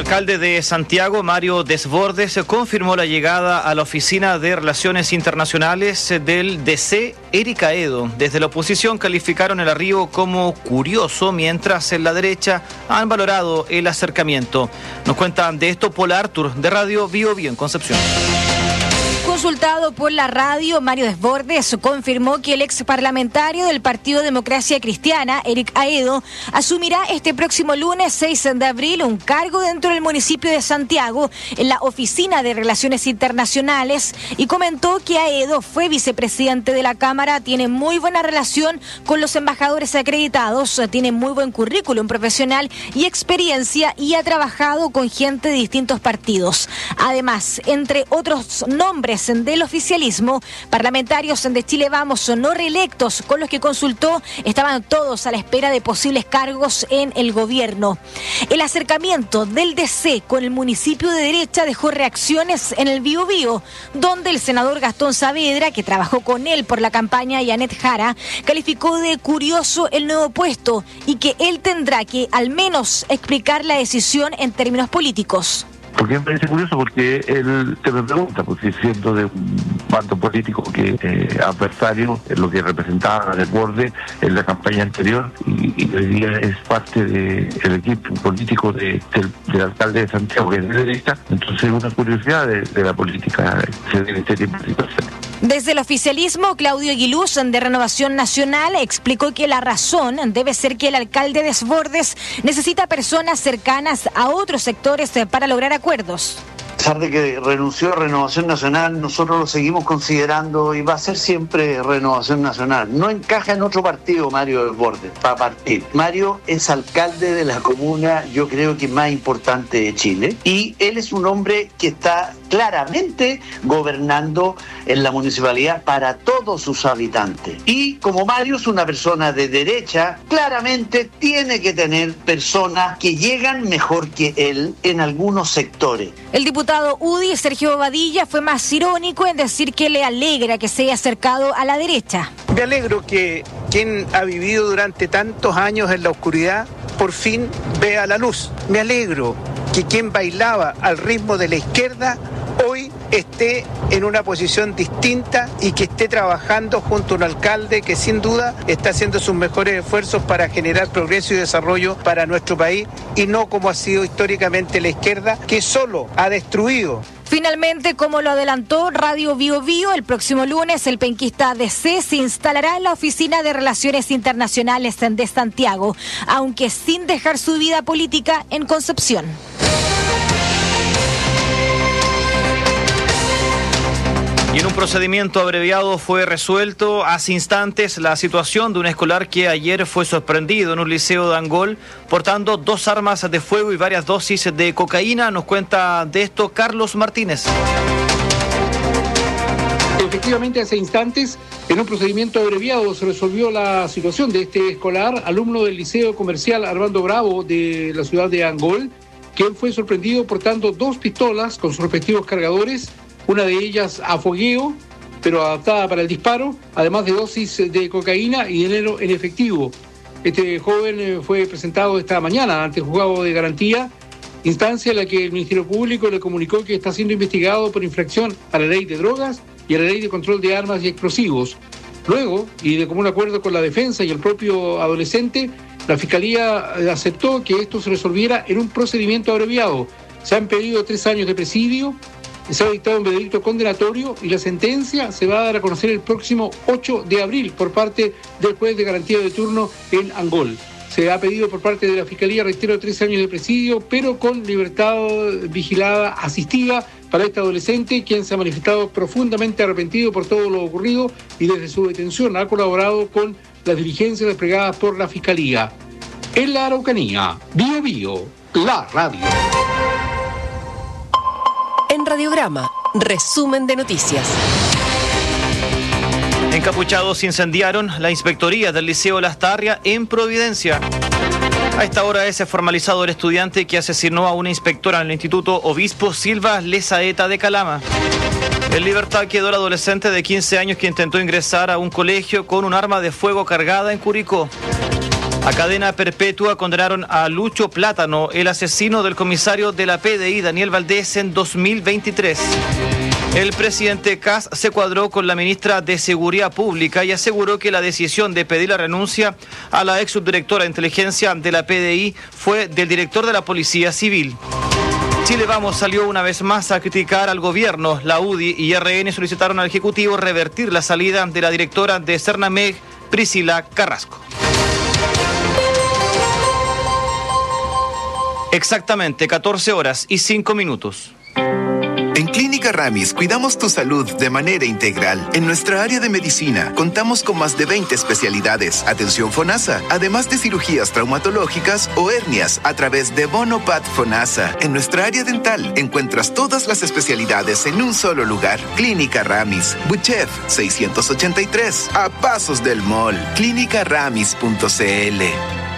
alcalde de Santiago, Mario Desbordes, confirmó la llegada a la Oficina de Relaciones Internacionales del DC, Eric Aedo. Desde la oposición calificaron el arribo como curioso, mientras en la derecha han valorado el acercamiento. Nos cuentan de esto Paul Artur, de Radio Bio Bio en Concepción. Consultado por la radio, Mario Desbordes confirmó que el ex parlamentario del Partido Democracia Cristiana, Eric Aedo, asumirá este próximo lunes 6 de abril un cargo dentro del municipio de Santiago en la Oficina de Relaciones Internacionales y comentó que Aedo fue vicepresidente de la Cámara, tiene muy buena relación con los embajadores acreditados, tiene muy buen currículum profesional y experiencia y ha trabajado con gente de distintos partidos. Además, entre otros nombres del oficialismo, parlamentarios de Chile Vamos no reelectos con los que consultó estaban todos a la espera de posibles cargos en el gobierno. El acercamiento del DC con el municipio de derecha dejó reacciones en el Bio Bio, donde el senador Gastón Saavedra, que trabajó con él por la campaña, y Anet Jara, calificó de curioso el nuevo puesto y que él tendrá que al menos explicar la decisión en términos políticos. Porque me parece curioso, porque él te me pregunta, porque siendo de un bando político que adversario, es lo que representaba Desbordes en la campaña anterior, y hoy día es parte del equipo político del alcalde de Santiago, que es de derecha. Entonces es una curiosidad de la política en este tipo de situaciones. Desde el oficialismo, Claudio Aguiluz, de Renovación Nacional, explicó que la razón debe ser que el alcalde Desbordes necesita personas cercanas a otros sectores para lograr acuerdos. A pesar de que renunció a Renovación Nacional, nosotros lo seguimos considerando y va a ser siempre Renovación Nacional. No encaja en otro partido Mario Desbordes, para partir. Mario es alcalde de la comuna, yo creo que más importante de Chile, y él es un hombre que está claramente gobernando en la municipalidad para todos sus habitantes. Y como Mario es una persona de derecha, claramente tiene que tener personas que llegan mejor que él en algunos sectores. El diputado UDI, Sergio Badilla, fue más irónico en decir que le alegra que se haya acercado a la derecha. Me alegro que quien ha vivido durante tantos años en la oscuridad por fin vea la luz. Me alegro que quien bailaba al ritmo de la izquierda hoy esté en una posición distinta y que esté trabajando junto a un alcalde que sin duda está haciendo sus mejores esfuerzos para generar progreso y desarrollo para nuestro país, y no como ha sido históricamente la izquierda, que solo ha destruido. Finalmente, como lo adelantó Radio Bio Bio, el próximo lunes el penquista DC se instalará en la Oficina de Relaciones Internacionales de Santiago, aunque sin dejar su vida política en Concepción. Y en un procedimiento abreviado fue resuelto hace instantes la situación de un escolar que ayer fue sorprendido en un liceo de Angol portando 2 armas de fuego y varias dosis de cocaína. Nos cuenta de esto Carlos Martínez. Efectivamente, hace instantes, en un procedimiento abreviado, se resolvió la situación de este escolar, alumno del Liceo Comercial Armando Bravo de la ciudad de Angol, quien fue sorprendido portando 2 pistolas con sus respectivos cargadores, una de ellas a fogueo, pero adaptada para el disparo, además de dosis de cocaína y dinero en efectivo. Este joven fue presentado esta mañana ante el juzgado de garantía, instancia en la que el Ministerio Público le comunicó que está siendo investigado por infracción a la ley de drogas y a la ley de control de armas y explosivos. Luego, y de común acuerdo con la defensa y el propio adolescente, la Fiscalía aceptó que esto se resolviera en un procedimiento abreviado. Se han pedido 3 años de presidio, se ha dictado un veredicto condenatorio y la sentencia se va a dar a conocer el próximo 8 de abril por parte del juez de garantía de turno en Angol. Se ha pedido por parte de la Fiscalía, reitero, 3 años de presidio, pero con libertad vigilada asistida para este adolescente, quien se ha manifestado profundamente arrepentido por todo lo ocurrido y desde su detención ha colaborado con las diligencias desplegadas por la Fiscalía. En la Araucanía, Bio Bio, la radio. En Radiograma, resumen de noticias. Encapuchados incendiaron la inspectoría del Liceo Lastarria en Providencia. A esta hora es formalizado el estudiante que asesinó a una inspectora en el Instituto Obispo Silva Lezaeta de Calama. En libertad quedó el adolescente de 15 años que intentó ingresar a un colegio con un arma de fuego cargada en Curicó. A cadena perpetua condenaron a Lucho Plátano, el asesino del comisario de la PDI, Daniel Valdés, en 2023. El presidente Kast se cuadró con la ministra de Seguridad Pública y aseguró que la decisión de pedir la renuncia a la ex subdirectora de inteligencia de la PDI fue del director de la Policía Civil. Chile Vamos salió una vez más a criticar al gobierno. La UDI y RN solicitaron al Ejecutivo revertir la salida de la directora de Cernameg, Priscila Carrasco. Exactamente 14:05. En Clínica Ramis cuidamos tu salud de manera integral. En nuestra área de medicina contamos con más de 20 especialidades, atención FONASA, además de cirugías traumatológicas o hernias a través de Bonopad FONASA. En nuestra área dental encuentras todas las especialidades en un solo lugar. Clínica Ramis, Buchev 683, a pasos del mall. Clínicaramis.cl.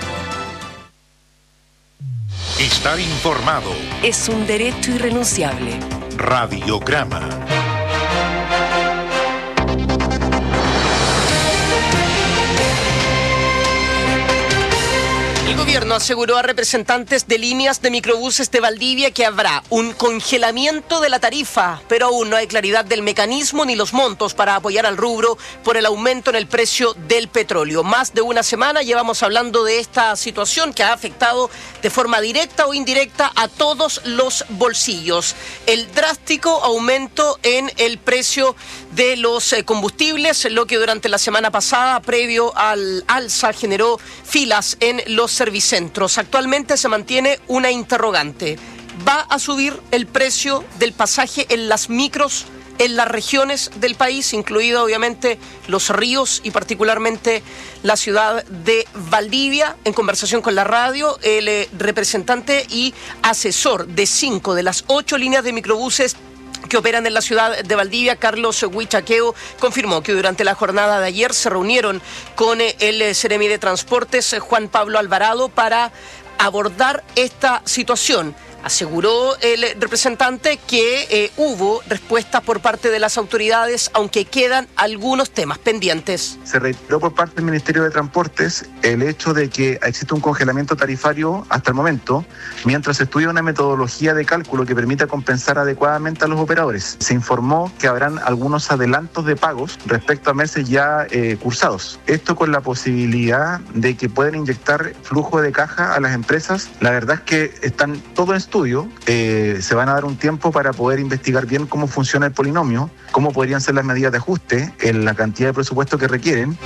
Estar informado es un derecho irrenunciable. Radiograma. El gobierno aseguró a representantes de líneas de microbuses de Valdivia que habrá un congelamiento de la tarifa, pero aún no hay claridad del mecanismo ni los montos para apoyar al rubro por el aumento en el precio del petróleo. Más de una semana llevamos hablando de esta situación que ha afectado de forma directa o indirecta a todos los bolsillos. El drástico aumento en el precio de los combustibles, lo que durante la semana pasada, previo al alza, generó filas en los servicentros. Actualmente se mantiene una interrogante. ¿Va a subir el precio del pasaje en las micros en las regiones del país, incluido obviamente Los Ríos y particularmente la ciudad de Valdivia? En conversación con la radio, el representante y asesor de 5 de las 8 líneas de microbuses que operan en la ciudad de Valdivia, Carlos Huichaqueo, confirmó que durante la jornada de ayer se reunieron con el Seremi de Transportes, Juan Pablo Alvarado, para abordar esta situación. Aseguró el representante que hubo respuestas por parte de las autoridades, aunque quedan algunos temas pendientes. Se reiteró por parte del Ministerio de Transportes el hecho de que existe un congelamiento tarifario hasta el momento, mientras se estudia una metodología de cálculo que permita compensar adecuadamente a los operadores. Se informó que habrán algunos adelantos de pagos respecto a meses ya cursados. Esto con la posibilidad de que puedan inyectar flujo de caja a las empresas. La verdad es que están todo en estudio. Se van a dar un tiempo para poder investigar bien cómo funciona el polinomio, cómo podrían ser las medidas de ajuste en la cantidad de presupuesto que requieren.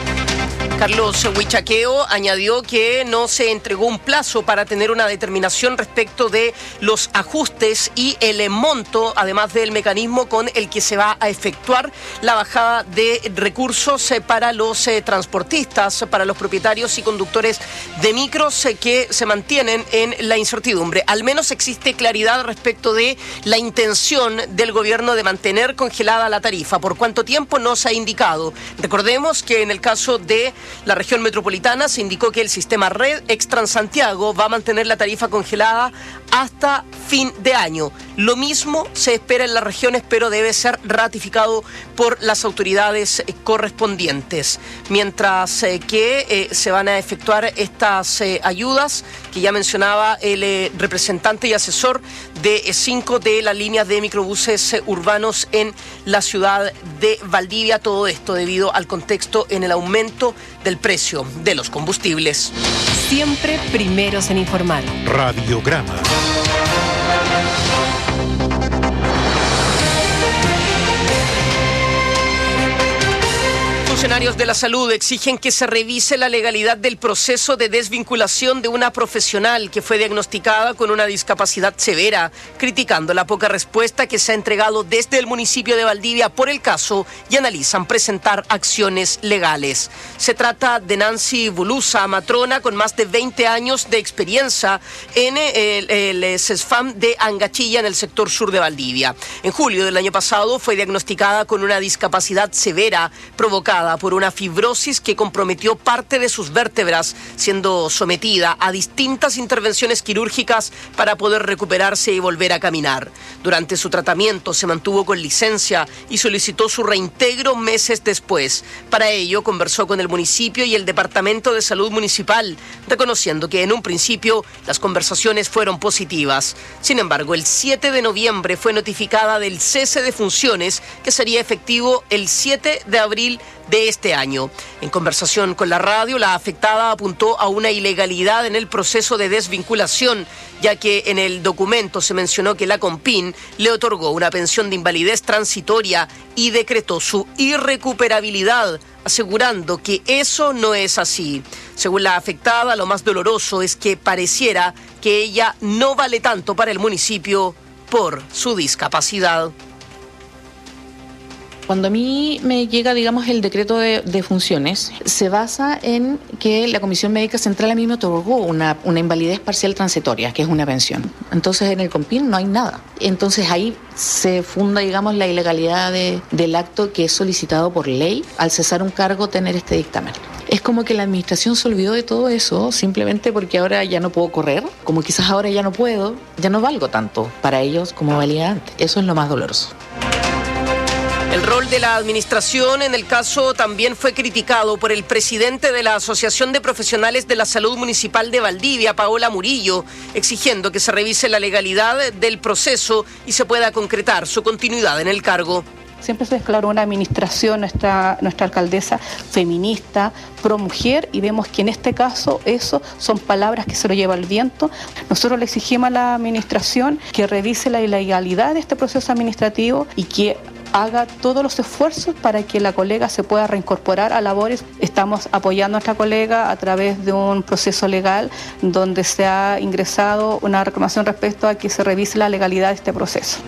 Carlos Huichaqueo añadió que no se entregó un plazo para tener una determinación respecto de los ajustes y el monto, además del mecanismo con el que se va a efectuar la bajada de recursos para los transportistas, para los propietarios y conductores de micros que se mantienen en la incertidumbre. Al menos existe claridad respecto de la intención del gobierno de mantener congelada la tarifa. ¿Por cuánto tiempo? No se ha indicado. Recordemos que en el caso de la región metropolitana se indicó que el sistema Red ex Transantiago va a mantener la tarifa congelada hasta fin de año. Lo mismo se espera en las regiones, pero debe ser ratificado por las autoridades correspondientes. Mientras que se van a efectuar estas ayudas que ya mencionaba el representante y asesor de 5 de las líneas de microbuses urbanos en la ciudad de Valdivia. Todo esto debido al contexto en el aumento del precio de los combustibles. Siempre primeros en informar. Radiograma. Funcionarios de la salud exigen que se revise la legalidad del proceso de desvinculación de una profesional que fue diagnosticada con una discapacidad severa, criticando la poca respuesta que se ha entregado desde el municipio de Valdivia por el caso y analizan presentar acciones legales. Se trata de Nancy Bulusa, matrona con más de 20 años de experiencia en el CESFAM de Angachilla, en el sector sur de Valdivia. En julio del año pasado fue diagnosticada con una discapacidad severa provocada por por una fibrosis que comprometió parte de sus vértebras, siendo sometida a distintas intervenciones quirúrgicas para poder recuperarse y volver a caminar. Durante su tratamiento se mantuvo con licencia y solicitó su reintegro meses después. Para ello conversó con el municipio y el Departamento de Salud Municipal, reconociendo que en un principio las conversaciones fueron positivas. Sin embargo, el 7 de noviembre fue notificada del cese de funciones que sería efectivo el 7 de abril de este año. En conversación con la radio, la afectada apuntó a una ilegalidad en el proceso de desvinculación, ya que en el documento se mencionó que la Compin le otorgó una pensión de invalidez transitoria y decretó su irrecuperabilidad, asegurando que eso no es así. Según la afectada, lo más doloroso es que pareciera que ella no vale tanto para el municipio por su discapacidad. Cuando a mí me llega, digamos, el decreto de funciones, se basa en que la Comisión Médica Central a mí me otorgó una invalidez parcial transitoria, que es una pensión. Entonces en el COMPIN no hay nada. Entonces ahí se funda, digamos, la ilegalidad del acto que es solicitado por ley al cesar un cargo tener este dictamen. Es como que la administración se olvidó de todo eso simplemente porque ahora ya no puedo correr, como quizás ahora ya no puedo, ya no valgo tanto para ellos como valía antes. Eso es lo más doloroso. El rol de la administración en el caso también fue criticado por el presidente de la Asociación de Profesionales de la Salud Municipal de Valdivia, Paola Murillo, exigiendo que se revise la legalidad del proceso y se pueda concretar su continuidad en el cargo. Siempre se declaró una administración, nuestra alcaldesa feminista, pro mujer, y vemos que en este caso eso son palabras que se lo lleva el viento. Nosotros le exigimos a la administración que revise la ilegalidad de este proceso administrativo y que haga todos los esfuerzos para que la colega se pueda reincorporar a labores. Estamos apoyando a nuestra colega a través de un proceso legal donde se ha ingresado una reclamación respecto a que se revise la legalidad de este proceso.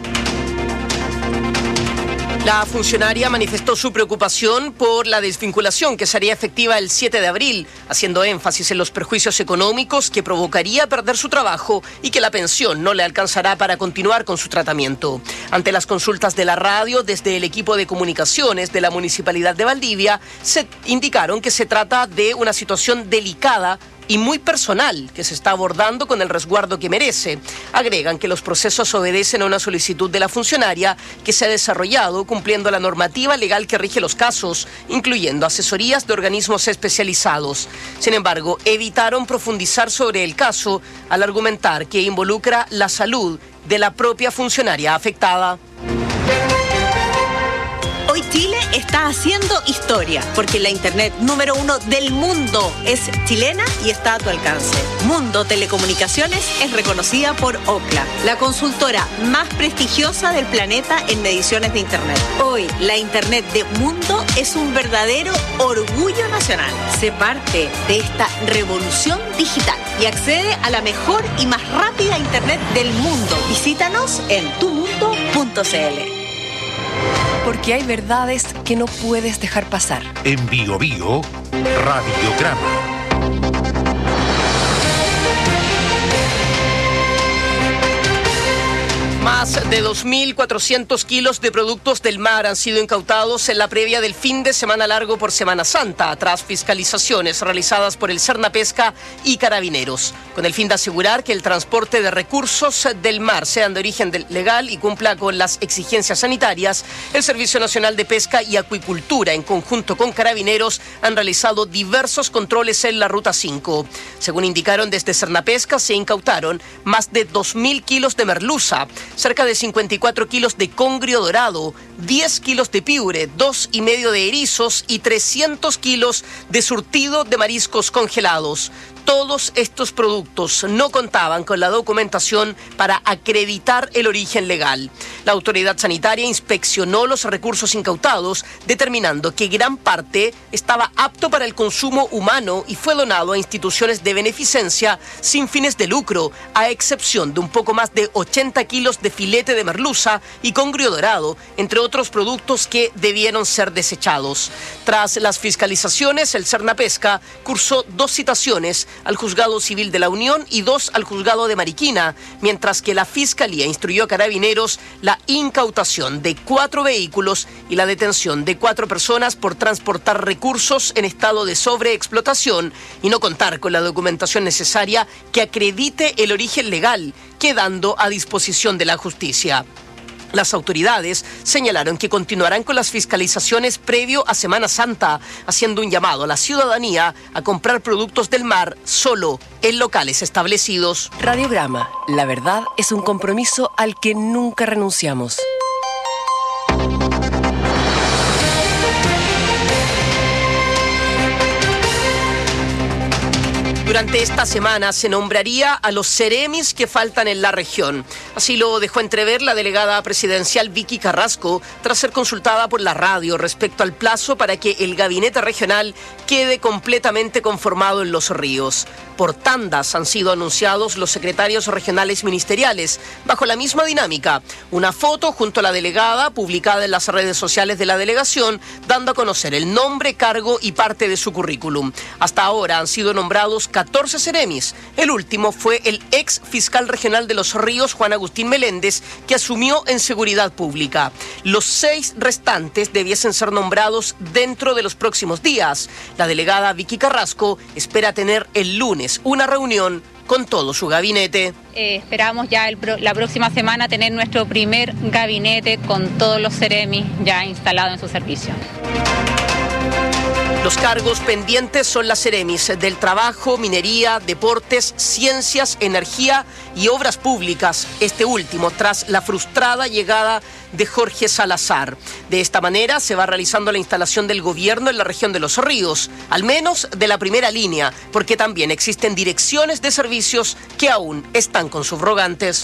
La funcionaria manifestó su preocupación por la desvinculación que sería efectiva el 7 de abril, haciendo énfasis en los perjuicios económicos que provocaría perder su trabajo y que la pensión no le alcanzará para continuar con su tratamiento. Ante las consultas de la radio, desde el equipo de comunicaciones de la Municipalidad de Valdivia, se indicaron que se trata de una situación delicada y muy personal que se está abordando con el resguardo que merece. Agregan que los procesos obedecen a una solicitud de la funcionaria que se ha desarrollado cumpliendo la normativa legal que rige los casos, incluyendo asesorías de organismos especializados. Sin embargo, evitaron profundizar sobre el caso al argumentar que involucra la salud de la propia funcionaria afectada. Hoy Chile está haciendo historia, porque la internet número 1 del mundo es chilena y está a tu alcance. Mundo Telecomunicaciones es reconocida por Ookla, la consultora más prestigiosa del planeta en mediciones de internet. Hoy, la internet de Mundo es un verdadero orgullo nacional. Sé parte de esta revolución digital y accede a la mejor y más rápida internet del mundo. Visítanos en tumundo.cl. Porque hay verdades que no puedes dejar pasar. En Bio Bio, Radiograma. Más de 2.400 kilos de productos del mar han sido incautados en la previa del fin de semana largo por Semana Santa, tras fiscalizaciones realizadas por el Cernapesca y Carabineros, con el fin de asegurar que el transporte de recursos del mar sean de origen legal y cumpla con las exigencias sanitarias. El Servicio Nacional de Pesca y Acuicultura, en conjunto con Carabineros, han realizado diversos controles en la Ruta 5. Según indicaron desde Cernapesca, se incautaron más de 2.000 kilos de merluza, cerca de 54 kilos de congrio dorado, 10 kilos de piure, 2,5 de erizos y 300 kilos de surtido de mariscos congelados. Todos estos productos no contaban con la documentación para acreditar el origen legal. La autoridad sanitaria inspeccionó los recursos incautados, determinando que gran parte estaba apto para el consumo humano y fue donado a instituciones de beneficencia sin fines de lucro, a excepción de un poco más de 80 kilos de filete de merluza y congrio dorado, entre otros productos que debieron ser desechados. Tras las fiscalizaciones, el Cernapesca cursó 2 citaciones al Juzgado Civil de la Unión y 2 al Juzgado de Mariquina, mientras que la Fiscalía instruyó a Carabineros la incautación de 4 vehículos y la detención de 4 personas por transportar recursos en estado de sobreexplotación y no contar con la documentación necesaria que acredite el origen legal, quedando a disposición de la justicia. Las autoridades señalaron que continuarán con las fiscalizaciones previo a Semana Santa, haciendo un llamado a la ciudadanía a comprar productos del mar solo en locales establecidos. Radiograma, la verdad es un compromiso al que nunca renunciamos. Durante esta semana se nombraría a los seremis que faltan en la región. Así lo dejó entrever la delegada presidencial Vicky Carrasco tras ser consultada por la radio respecto al plazo para que el gabinete regional quede completamente conformado en Los Ríos. Por tandas han sido anunciados los secretarios regionales ministeriales, bajo la misma dinámica. Una foto junto a la delegada publicada en las redes sociales de la delegación, dando a conocer el nombre, cargo y parte de su currículum. Hasta ahora han sido nombrados 14 seremis. El último fue el ex fiscal regional de Los Ríos, Juan Agustín Meléndez, que asumió en seguridad pública. Los 6 restantes debiesen ser nombrados dentro de los próximos días. La delegada Vicky Carrasco espera tener el lunes una reunión con todo su gabinete. Esperamos ya la próxima semana tener nuestro primer gabinete con todos los seremis ya instalados en su servicio. Los cargos pendientes son las seremis del Trabajo, Minería, Deportes, Ciencias, Energía y Obras Públicas, este último tras la frustrada llegada de Jorge Salazar. De esta manera se va realizando la instalación del gobierno en la región de Los Ríos, al menos de la primera línea, porque también existen direcciones de servicios que aún están con subrogantes.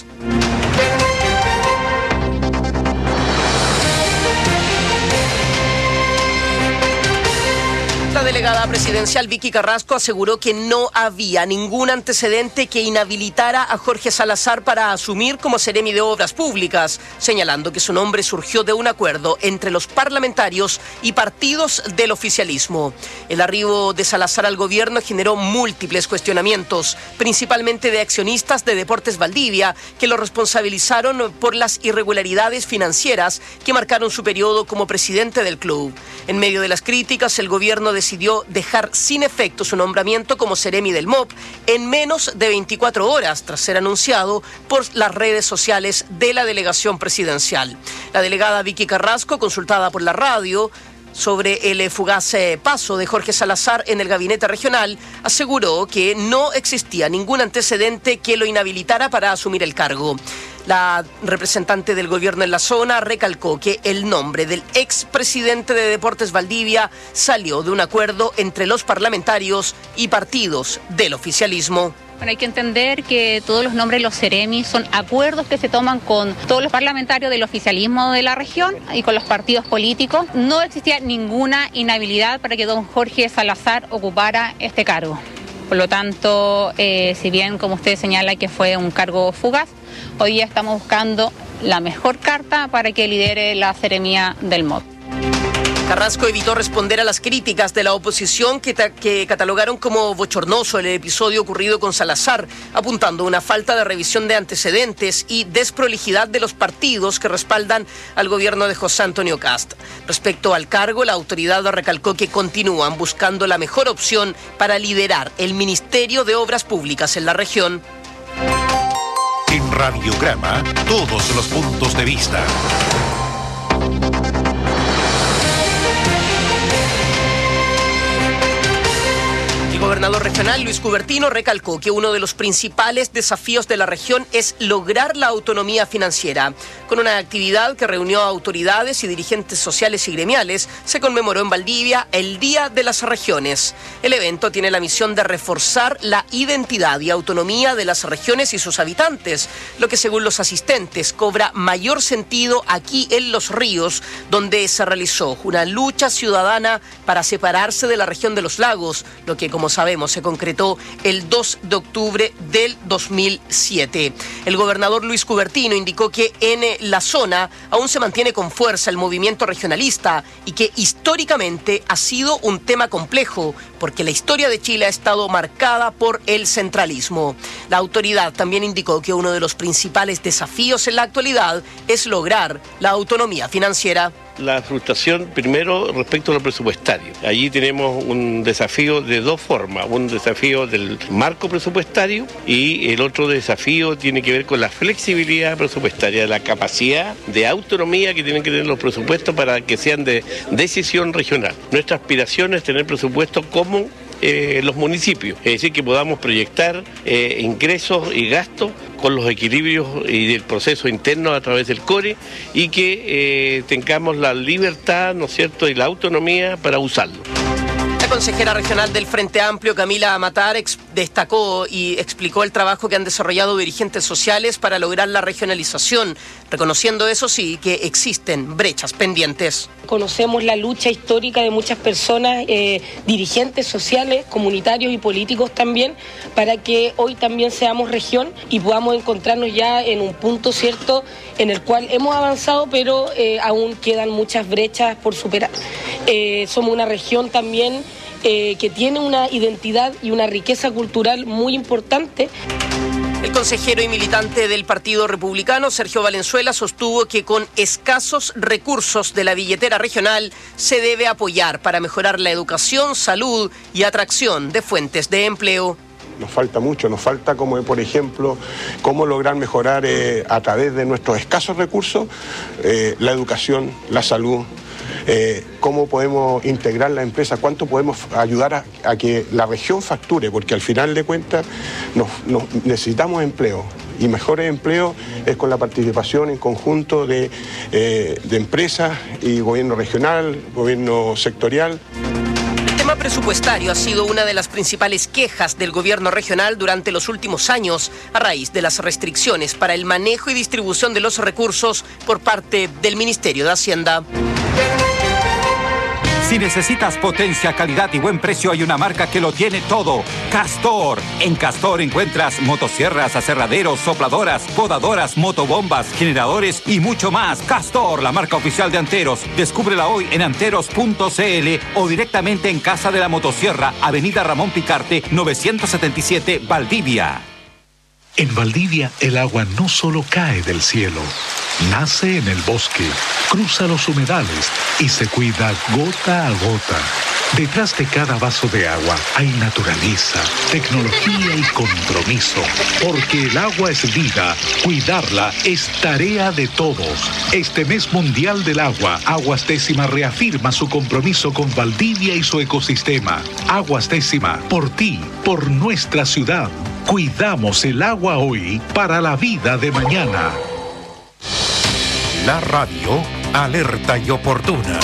La delegada presidencial Vicky Carrasco aseguró que no había ningún antecedente que inhabilitara a Jorge Salazar para asumir como seremi de Obras Públicas, señalando que su nombre surgió de un acuerdo entre los parlamentarios y partidos del oficialismo. El arribo de Salazar al gobierno generó múltiples cuestionamientos, principalmente de accionistas de Deportes Valdivia, que lo responsabilizaron por las irregularidades financieras que marcaron su periodo como presidente del club. En medio de las críticas, el gobierno decidió dejar sin efecto su nombramiento como seremi del MOP en menos de 24 horas tras ser anunciado por las redes sociales de la delegación presidencial. La delegada Vicky Carrasco, consultada por la radio sobre el fugaz paso de Jorge Salazar en el gabinete regional, aseguró que no existía ningún antecedente que lo inhabilitara para asumir el cargo. La representante del gobierno en la zona recalcó que el nombre del expresidente de Deportes Valdivia salió de un acuerdo entre los parlamentarios y partidos del oficialismo. Bueno, hay que entender que todos los nombres de los seremis son acuerdos que se toman con todos los parlamentarios del oficialismo de la región y con los partidos políticos. No existía ninguna inhabilidad para que don Jorge Salazar ocupara este cargo. Por lo tanto, si bien, como usted señala, que fue un cargo fugaz, hoy día estamos buscando la mejor carta para que lidere la seremía del MOP. Carrasco evitó responder a las críticas de la oposición que catalogaron como bochornoso el episodio ocurrido con Salazar, apuntando a una falta de revisión de antecedentes y desprolijidad de los partidos que respaldan al gobierno de José Antonio Kast. Respecto al cargo, la autoridad recalcó que continúan buscando la mejor opción para liderar el Ministerio de Obras Públicas en la región. En Radiograma, todos los puntos de vista. El gobernador regional Luis Cubertino recalcó que uno de los principales desafíos de la región es lograr la autonomía financiera. Con una actividad que reunió a autoridades y dirigentes sociales y gremiales, se conmemoró en Valdivia el Día de las Regiones. El evento tiene la misión de reforzar la identidad y autonomía de las regiones y sus habitantes, lo que según los asistentes cobra mayor sentido aquí en Los Ríos, donde se realizó una lucha ciudadana para separarse de la región de los lagos, lo que como sabemos, se concretó el 2 de octubre del 2007. El gobernador Luis Cubertino indicó que en la zona aún se mantiene con fuerza el movimiento regionalista y que históricamente ha sido un tema complejo porque la historia de Chile ha estado marcada por el centralismo. La autoridad también indicó que uno de los principales desafíos en la actualidad es lograr la autonomía financiera. La frustración, primero, respecto a lo presupuestario. Allí tenemos un desafío de dos formas. Un desafío del marco presupuestario y el otro desafío tiene que ver con la flexibilidad presupuestaria, la capacidad de autonomía que tienen que tener los presupuestos para que sean de decisión regional. Nuestra aspiración es tener presupuestos como los municipios, es decir, que podamos proyectar ingresos y gastos con los equilibrios y del proceso interno a través del CORE y que tengamos la libertad, ¿no es cierto?, y la autonomía para usarlo. La consejera regional del Frente Amplio, Camila Matar, destacó y explicó el trabajo que han desarrollado dirigentes sociales para lograr la regionalización, reconociendo, eso sí, que existen brechas pendientes. Conocemos la lucha histórica de muchas personas, dirigentes sociales, comunitarios y políticos también, para que hoy también seamos región y podamos encontrarnos ya en un punto cierto en el cual hemos avanzado, pero aún quedan muchas brechas por superar. Somos una región también que tiene una identidad y una riqueza cultural muy importante. El consejero y militante del Partido Republicano, Sergio Valenzuela, sostuvo que con escasos recursos de la billetera regional se debe apoyar para mejorar la educación, salud y atracción de fuentes de empleo. Nos falta mucho, nos falta como por ejemplo cómo lograr mejorar a través de nuestros escasos recursos la educación, la salud, cómo podemos integrar la empresa, cuánto podemos ayudar a que la región facture, porque al final de cuentas necesitamos empleo. Y mejores empleos es con la participación en conjunto de empresas y gobierno regional, gobierno sectorial. El tema presupuestario ha sido una de las principales quejas del gobierno regional durante los últimos años a raíz de las restricciones para el manejo y distribución de los recursos por parte del Ministerio de Hacienda. Si necesitas potencia, calidad y buen precio, hay una marca que lo tiene todo. Castor. En Castor encuentras motosierras, aserraderos, sopladoras, podadoras, motobombas, generadores y mucho más. Castor, la marca oficial de Anteros. Descúbrela hoy en anteros.cl o directamente en Casa de la Motosierra, Avenida Ramón Picarte, 977, Valdivia. En Valdivia, el agua no solo cae del cielo, nace en el bosque, cruza los humedales y se cuida gota a gota. Detrás de cada vaso de agua hay naturaleza, tecnología y compromiso. Porque el agua es vida, cuidarla es tarea de todos. Este mes mundial del agua, Aguas Décima reafirma su compromiso con Valdivia y su ecosistema. Aguas Décima, por ti, por nuestra ciudad. Cuidamos el agua hoy para la vida de mañana. La radio, alerta y oportuna.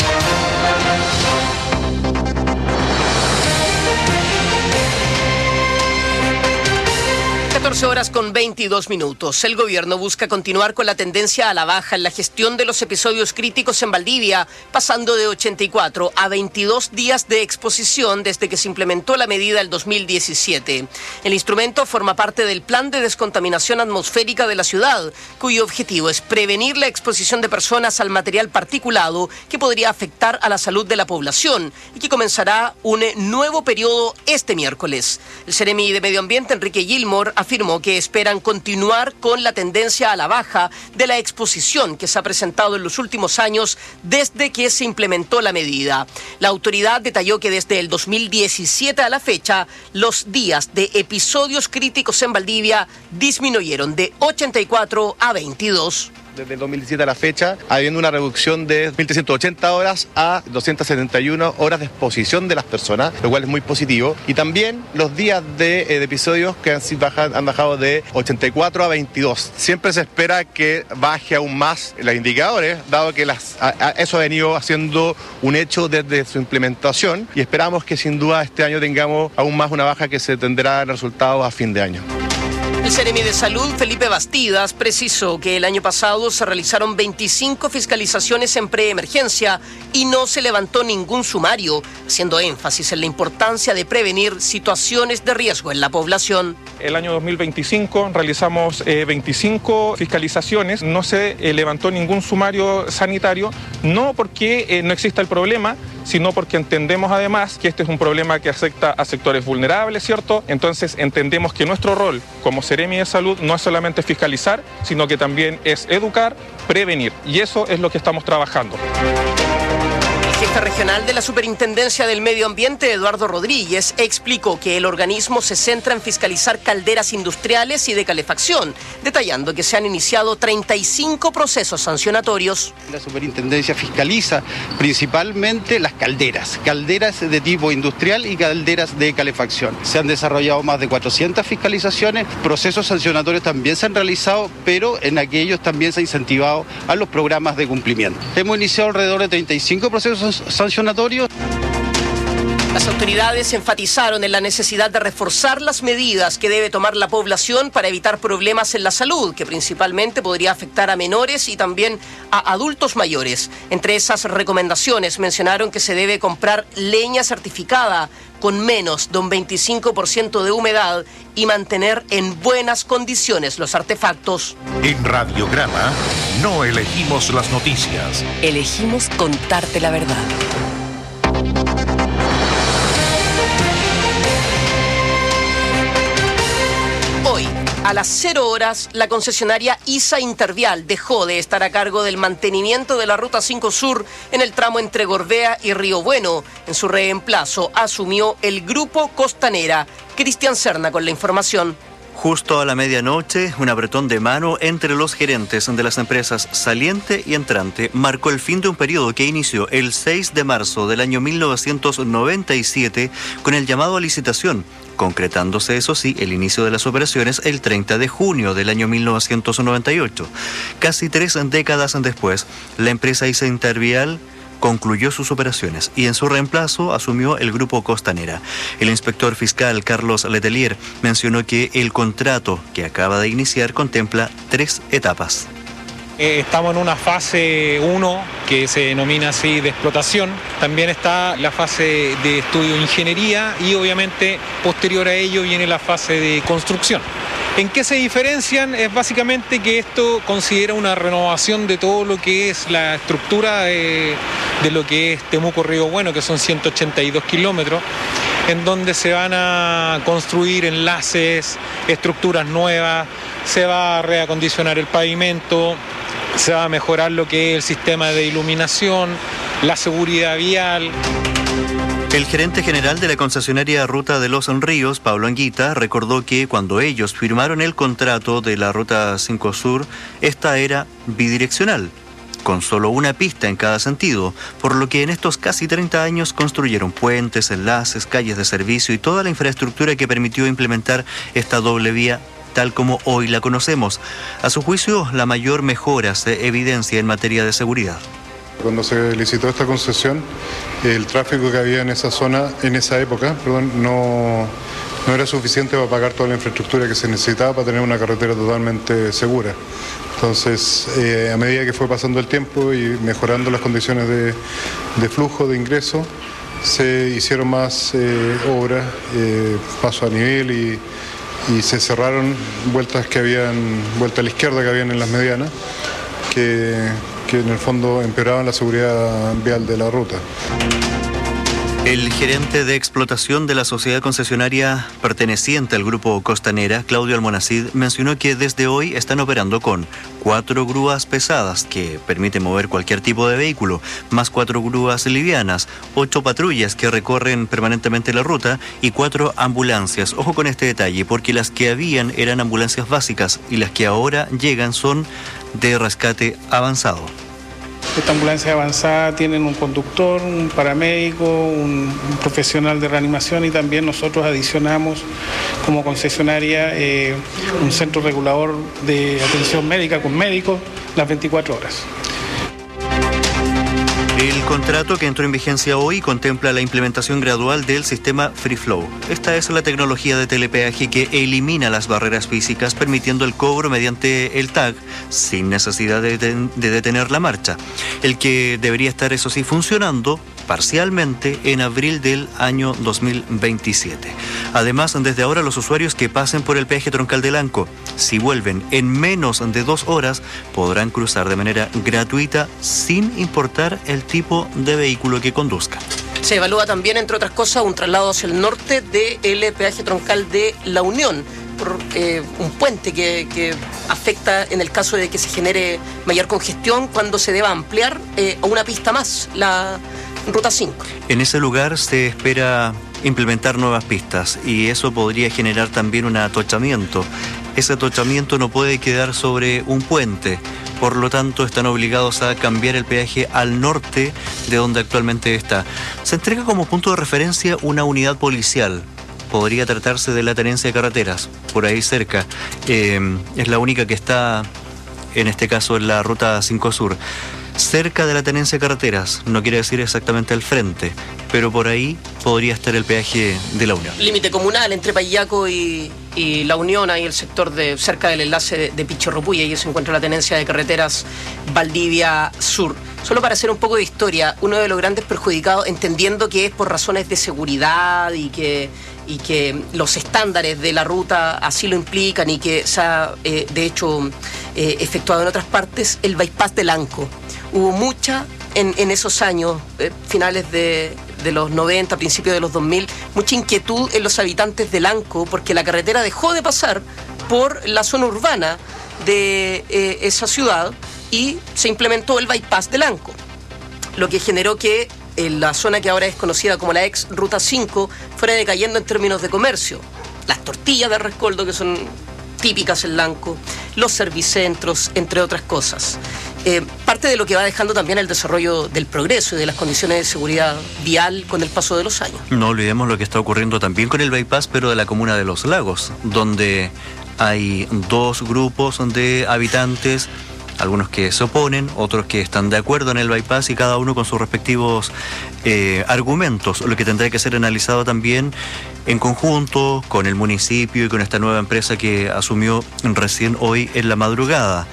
14 horas con 22 minutos. El gobierno busca continuar con la tendencia a la baja en la gestión de los episodios críticos en Valdivia, pasando de 84 a 22 días de exposición desde que se implementó la medida el 2017. El instrumento forma parte del Plan de Descontaminación Atmosférica de la ciudad, cuyo objetivo es prevenir la exposición de personas al material particulado que podría afectar a la salud de la población y que comenzará un nuevo periodo este miércoles. El Seremi de Medio Ambiente, Enrique Gilmore, afirmó que esperan continuar con la tendencia a la baja de la exposición que se ha presentado en los últimos años desde que se implementó la medida. La autoridad detalló que desde el 2017 a la fecha, los días de episodios críticos en Valdivia disminuyeron de 84 a 22. Desde el 2017 a la fecha, habiendo una reducción de 1.380 horas a 271 horas de exposición de las personas, lo cual es muy positivo. Y también los días de episodios que han bajado de 84 a 22. Siempre se espera que baje aún más los indicadores, dado que eso ha venido haciendo un hecho desde su implementación, y esperamos que sin duda este año tengamos aún más una baja que se tendrá en resultados a fin de año. El Seremi de Salud, Felipe Bastidas, precisó que el año pasado se realizaron 25 fiscalizaciones en preemergencia y no se levantó ningún sumario, haciendo énfasis en la importancia de prevenir situaciones de riesgo en la población. El año 2025 realizamos 25 fiscalizaciones, no se levantó ningún sumario sanitario, no porque no exista el problema, sino porque entendemos además que este es un problema que afecta a sectores vulnerables, ¿cierto? Entonces entendemos que nuestro rol como Seremi de Salud no es solamente fiscalizar, sino que también es educar, prevenir, y eso es lo que estamos trabajando. El jefe regional de la Superintendencia del Medio Ambiente, Eduardo Rodríguez, explicó que el organismo se centra en fiscalizar calderas industriales y de calefacción, detallando que se han iniciado 35 procesos sancionatorios. La Superintendencia fiscaliza principalmente las calderas de tipo industrial y calderas de calefacción. Se han desarrollado más de 400 fiscalizaciones, procesos sancionatorios también se han realizado, pero en aquellos también se ha incentivado a los programas de cumplimiento. Hemos iniciado alrededor de 35 procesos sancionatorios. Las autoridades enfatizaron en la necesidad de reforzar las medidas que debe tomar la población para evitar problemas en la salud, que principalmente podría afectar a menores y también a adultos mayores. Entre esas recomendaciones mencionaron que se debe comprar leña certificada con menos de un 25% de humedad y mantener en buenas condiciones los artefactos. En Radiograma no elegimos las noticias. Elegimos contarte la verdad. Hoy, a las 0 horas, la concesionaria ISA Intervial dejó de estar a cargo del mantenimiento de la Ruta 5 Sur en el tramo entre Gorbea y Río Bueno. En su reemplazo asumió el Grupo Costanera. Cristian Serna con la información. Justo a la medianoche, un apretón de mano entre los gerentes de las empresas Saliente y Entrante marcó el fin de un periodo que inició el 6 de marzo del año 1997 con el llamado a licitación, concretándose, eso sí, el inicio de las operaciones el 30 de junio del año 1998. Casi 3 décadas después, la empresa ISA Intervial concluyó sus operaciones y en su reemplazo asumió el Grupo Costanera. El inspector fiscal Carlos Letelier mencionó que el contrato que acaba de iniciar contempla 3 etapas. Estamos en una fase 1 que se denomina así de explotación. También está la fase de estudio de ingeniería y obviamente posterior a ello viene la fase de construcción. ¿En qué se diferencian? Es básicamente que esto considera una renovación de todo lo que es la estructura de lo que es Temuco-Río Bueno, que son 182 kilómetros, en donde se van a construir enlaces, estructuras nuevas, se va a reacondicionar el pavimento, se va a mejorar lo que es el sistema de iluminación, la seguridad vial. El gerente general de la concesionaria Ruta de los Ríos, Pablo Anguita, recordó que cuando ellos firmaron el contrato de la Ruta 5 Sur, esta era bidireccional, con solo una pista en cada sentido, por lo que en estos casi 30 años construyeron puentes, enlaces, calles de servicio y toda la infraestructura que permitió implementar esta doble vía tal como hoy la conocemos. A su juicio, la mayor mejora se evidencia en materia de seguridad. Cuando se licitó esta concesión, el tráfico que había en esa zona, en esa época, no era suficiente para pagar toda la infraestructura que se necesitaba para tener una carretera totalmente segura. Entonces, a medida que fue pasando el tiempo y mejorando las condiciones de flujo, de ingreso, se hicieron más obras, paso a nivel y se cerraron vueltas vuelta a la izquierda que habían en las medianas, que en el fondo empeoraban la seguridad vial de la ruta. El gerente de explotación de la sociedad concesionaria perteneciente al Grupo Costanera, Claudio Almonacid, mencionó que desde hoy están operando con 4 grúas pesadas que permiten mover cualquier tipo de vehículo, más 4 grúas livianas, 8 patrullas que recorren permanentemente la ruta y 4 ambulancias. Ojo con este detalle, porque las que habían eran ambulancias básicas y las que ahora llegan son de rescate avanzado. Esta ambulancia avanzada tienen un conductor, un paramédico, un profesional de reanimación y también nosotros adicionamos como concesionaria un centro regulador de atención médica con médicos las 24 horas. El contrato que entró en vigencia hoy contempla la implementación gradual del sistema Free Flow. Esta es la tecnología de telepeaje que elimina las barreras físicas, permitiendo el cobro mediante el tag sin necesidad de detener la marcha. El que debería estar, eso sí, funcionando parcialmente en abril del año 2027. Además, desde ahora los usuarios que pasen por el peaje troncal de Lanco, si vuelven en menos de 2 horas, podrán cruzar de manera gratuita sin importar el tipo de vehículo que conduzcan. Se evalúa también, entre otras cosas, un traslado hacia el norte del peaje troncal de La Unión, por un puente que afecta en el caso de que se genere mayor congestión cuando se deba ampliar a una pista más la Ruta 5. En ese lugar se espera implementar nuevas pistas y eso podría generar también un atochamiento. Ese atochamiento no puede quedar sobre un puente, por lo tanto están obligados a cambiar el peaje al norte de donde actualmente está. Se entrega como punto de referencia una unidad policial. Podría tratarse de la Tenencia de Carreteras, por ahí cerca. Es la única que está, en este caso, en la Ruta 5 Sur. Cerca de la Tenencia de Carreteras, no quiere decir exactamente al frente, pero por ahí podría estar el peaje de La Unión. Límite comunal entre Payaco y La Unión, ahí el sector de cerca del enlace de Pichorropuy, ahí se encuentra la Tenencia de Carreteras Valdivia Sur. Solo para hacer un poco de historia, uno de los grandes perjudicados, entendiendo que es por razones de seguridad y que los estándares de la ruta así lo implican y que se ha de hecho efectuado en otras partes, el bypass de Lanco. Hubo mucha en esos años, finales de los 90, principios de los 2000, mucha inquietud en los habitantes de Lanco porque la carretera dejó de pasar por la zona urbana de esa ciudad y se implementó el bypass de Lanco, lo que generó que en la zona que ahora es conocida como la ex Ruta 5 fuera decayendo en términos de comercio. Las tortillas de rescoldo, que son típicas en Lanco, los servicentros, entre otras cosas. Parte de lo que va dejando también el desarrollo del progreso y de las condiciones de seguridad vial con el paso de los años. No olvidemos lo que está ocurriendo también con el bypass, pero de la comuna de Los Lagos, donde hay 2 grupos de habitantes, algunos que se oponen, otros que están de acuerdo en el bypass y cada uno con sus respectivos argumentos, lo que tendrá que ser analizado también en conjunto con el municipio y con esta nueva empresa que asumió recién hoy en la madrugada.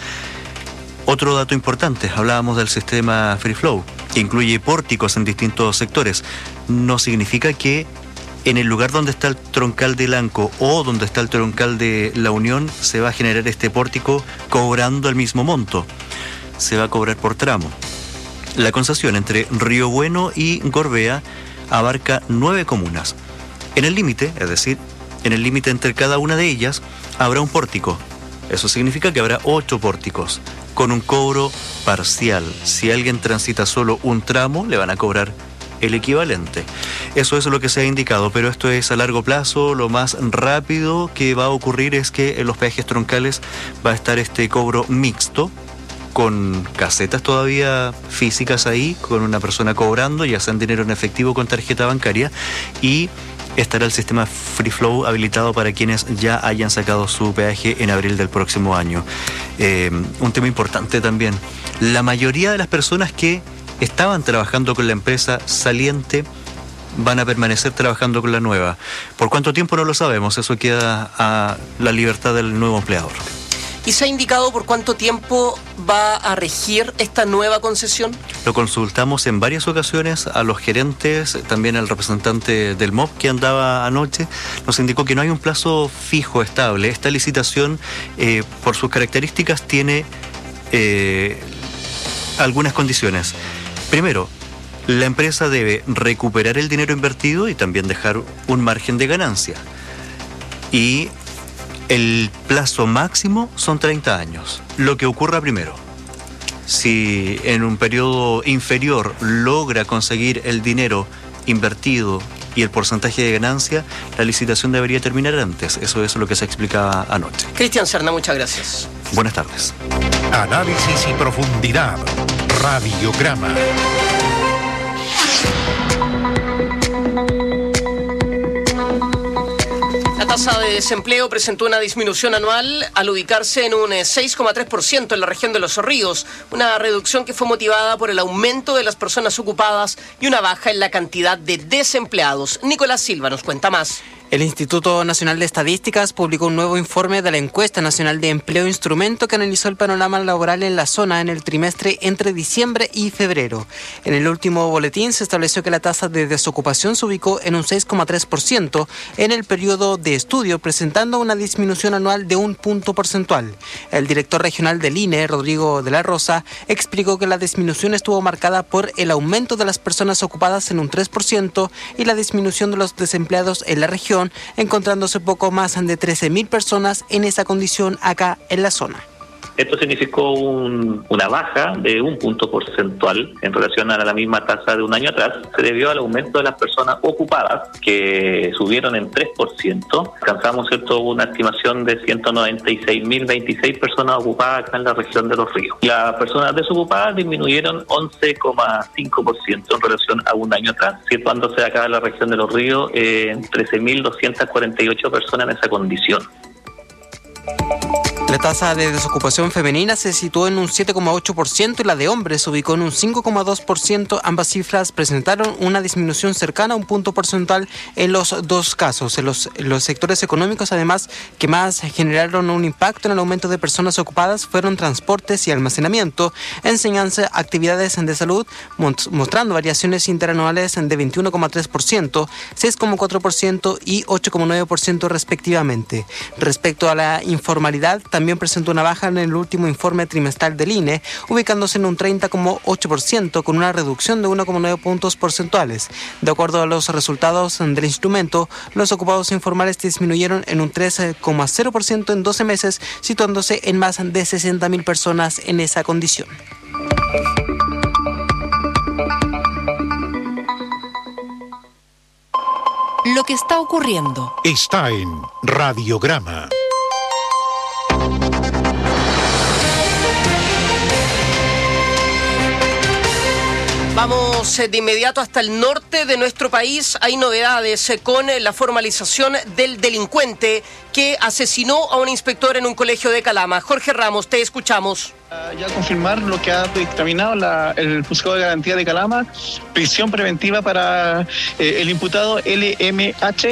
Otro dato importante, hablábamos del sistema Free Flow, que incluye pórticos en distintos sectores. No significa que en el lugar donde está el troncal de Lanco o donde está el troncal de La Unión se va a generar este pórtico cobrando el mismo monto. Se va a cobrar por tramo. La concesión entre Río Bueno y Gorbea abarca 9 comunas. En el límite, es decir, en el límite entre cada una de ellas, habrá un pórtico. Eso significa que habrá 8 pórticos, con un cobro parcial. Si alguien transita solo un tramo, le van a cobrar el equivalente. Eso es lo que se ha indicado, pero esto es a largo plazo. Lo más rápido que va a ocurrir es que en los peajes troncales va a estar este cobro mixto, con casetas todavía físicas ahí, con una persona cobrando, ya sea en dinero en efectivo con tarjeta bancaria, y estará el sistema Free Flow habilitado para quienes ya hayan sacado su peaje en abril del próximo año. Un tema importante también, la mayoría de las personas que estaban trabajando con la empresa saliente van a permanecer trabajando con la nueva. ¿Por cuánto tiempo? No lo sabemos, eso queda a la libertad del nuevo empleador. ¿Y se ha indicado por cuánto tiempo va a regir esta nueva concesión? Lo consultamos en varias ocasiones a los gerentes, también al representante del MOP que andaba anoche. Nos indicó que no hay un plazo fijo, estable. Esta licitación, por sus características, tiene algunas condiciones. Primero, la empresa debe recuperar el dinero invertido y también dejar un margen de ganancia. Y el plazo máximo son 30 años. Lo que ocurra primero. Si en un periodo inferior logra conseguir el dinero invertido y el porcentaje de ganancia, la licitación debería terminar antes. Eso es lo que se explicaba anoche. Cristian Serna, muchas gracias. Buenas tardes. Análisis y profundidad. Radiograma. tasa de desempleo presentó una disminución anual al ubicarse en un 6,3% en la región de Los Ríos, una reducción que fue motivada por el aumento de las personas ocupadas y una baja en la cantidad de desempleados. Nicolás Silva nos cuenta más. El Instituto Nacional de Estadísticas publicó un nuevo informe de la Encuesta Nacional de Empleo, instrumento que analizó el panorama laboral en la zona en el trimestre entre diciembre y febrero. En el último boletín se estableció que la tasa de desocupación se ubicó en un 6,3% en el periodo de estudio, presentando una disminución anual de 1 punto porcentual. El director regional del INE, Rodrigo de la Rosa, explicó que la disminución estuvo marcada por el aumento de las personas ocupadas en un 3% y la disminución de los desempleados en la región, encontrándose poco más de 13.000 personas en esa condición acá en la zona. Esto significó una baja de 1 punto porcentual en relación a la misma tasa de un año atrás. Se debió al aumento de las personas ocupadas, que subieron en 3%. Alcanzamos una estimación de 196.026 personas ocupadas acá en la región de Los Ríos. Las personas desocupadas disminuyeron 11,5% en relación a un año atrás, situándose acá en la región de Los Ríos en 13.248 personas en esa condición. La tasa de desocupación femenina se situó en un 7,8% y la de hombres se ubicó en un 5,2%. Ambas cifras presentaron una disminución cercana a 1 punto porcentual en los dos casos. En los sectores económicos, además, que más generaron un impacto en el aumento de personas ocupadas fueron transportes y almacenamiento, enseñanza, actividades de salud, mostrando variaciones interanuales de 21,3%, 6,4% y 8,9% respectivamente. Respecto a la informalidad, también presentó una baja en el último informe trimestral del INE, ubicándose en un 30,8%, con una reducción de 1,9 puntos porcentuales. De acuerdo a los resultados del instrumento, los ocupados informales disminuyeron en un 13,0% en 12 meses, situándose en más de 60.000 personas en esa condición. Lo que está ocurriendo está en Radiograma. Vamos de inmediato hasta el norte de nuestro país. Hay novedades con la formalización del delincuente que asesinó a un inspector en un colegio de Calama. Jorge Ramos, te escuchamos. Ya confirmar lo que ha dictaminado el juzgado de garantía de Calama, prisión preventiva para el imputado LMH,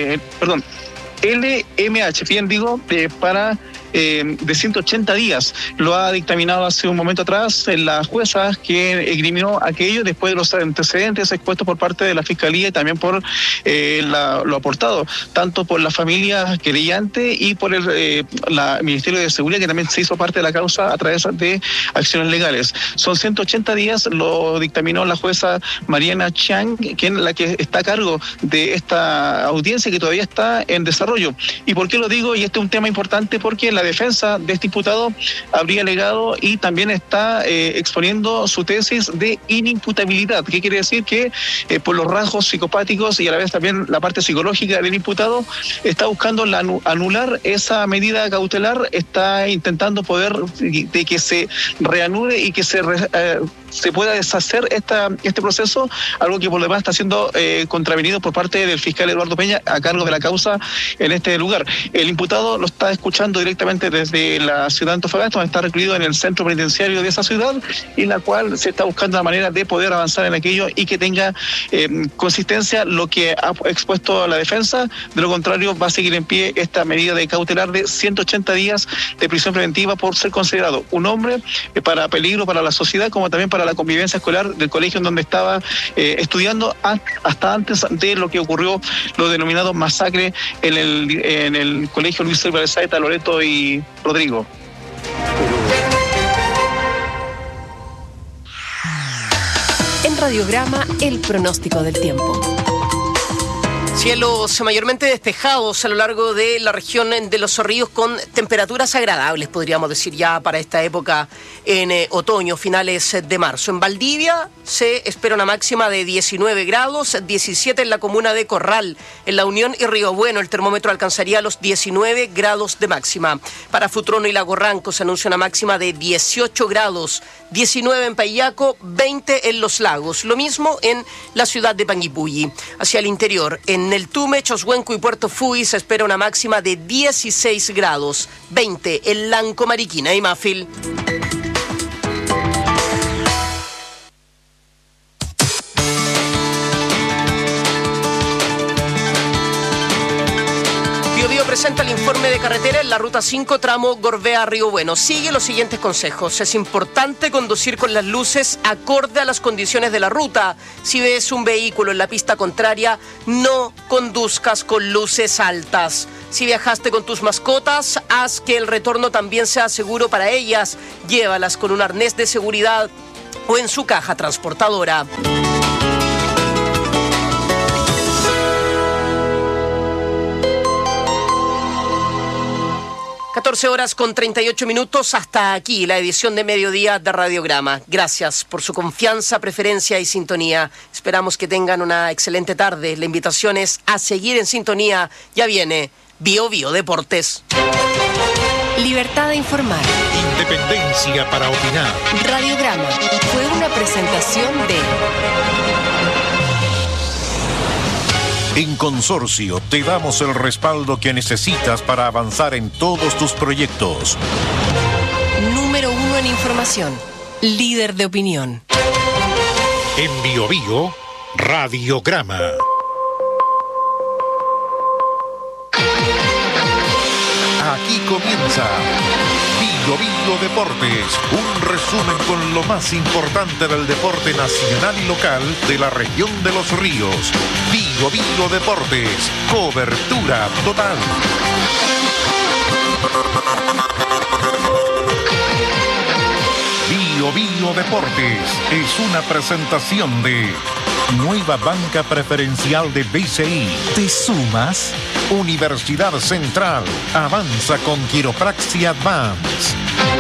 bien digo, para de 180 días. Lo ha dictaminado hace un momento atrás la jueza que esgrimió aquello después de los antecedentes expuestos por parte de la Fiscalía y también por lo aportado, tanto por la familia querellante y por el Ministerio de Seguridad, que también se hizo parte de la causa a través de acciones legales. Son 180 días, lo dictaminó la jueza Mariana Chang, la que está a cargo de esta audiencia que todavía está en desarrollo. ¿Y por qué lo digo? Y este es un tema importante porque la defensa de este imputado habría alegado y también está exponiendo su tesis de inimputabilidad. ¿Qué quiere decir? Que por los rasgos psicopáticos y a la vez también la parte psicológica del imputado está buscando anular esa medida cautelar, está intentando poder de que se reanude y que se pueda deshacer este proceso, algo que por lo demás está siendo contravenido por parte del fiscal Eduardo Peña a cargo de la causa en este lugar. El imputado lo está escuchando directamente desde la ciudad de Antofagasta, donde está recluido en el centro penitenciario de esa ciudad, y la cual se está buscando la manera de poder avanzar en aquello y que tenga consistencia lo que ha expuesto la defensa. De lo contrario, va a seguir en pie esta medida de cautelar de 180 días de prisión preventiva por ser considerado un hombre para peligro para la sociedad, como también para la convivencia escolar del colegio en donde estaba estudiando hasta antes de lo que ocurrió, lo denominado masacre en el colegio Luis Silva Saeta, Loreto y Rodrigo. En Radiograma, el pronóstico del tiempo. Cielos mayormente despejados a lo largo de la región de Los Ríos, con temperaturas agradables, podríamos decir, ya para esta época en otoño, finales de marzo. En Valdivia se espera una máxima de 19 grados, 17 en la comuna de Corral. En La Unión y Río Bueno el termómetro alcanzaría los 19 grados de máxima. Para Futrono y Lago Ranco se anuncia una máxima de 18 grados, 19 en Payaco, 20 en Los Lagos. Lo mismo en la ciudad de Panguipulli. Hacia el interior, en el Tume, Choshuenco y Puerto Fui se espera una máxima de 16 grados, 20 en Lanco, Mariquina y Mafil. Presenta el informe de carretera en la Ruta 5, tramo Gorbea-Río Bueno. Sigue los siguientes consejos. Es importante conducir con las luces acorde a las condiciones de la ruta. Si ves un vehículo en la pista contraria, no conduzcas con luces altas. Si viajaste con tus mascotas, haz que el retorno también sea seguro para ellas. Llévalas con un arnés de seguridad o en su caja transportadora. 14:38. Hasta aquí la edición de mediodía de Radiograma. Gracias por su confianza, preferencia y sintonía. Esperamos que tengan una excelente tarde. La invitación es a seguir en sintonía. Ya viene Bio Bio Deportes. Libertad de informar. Independencia para opinar. Radiograma fue una presentación de... En Consorcio te damos el respaldo que necesitas para avanzar en todos tus proyectos. Número 1 en información. Líder de opinión. En Bio Bio, Radiograma. Aquí comienza Bio Bio Deportes, un resumen con lo más importante del deporte nacional y local de la región de Los Ríos. Bio Bio Deportes, cobertura total. Bio Bio Deportes es una presentación de Nueva Banca Preferencial de BCI. ¿Te sumas? Universidad Central avanza con Quiropraxia Advance.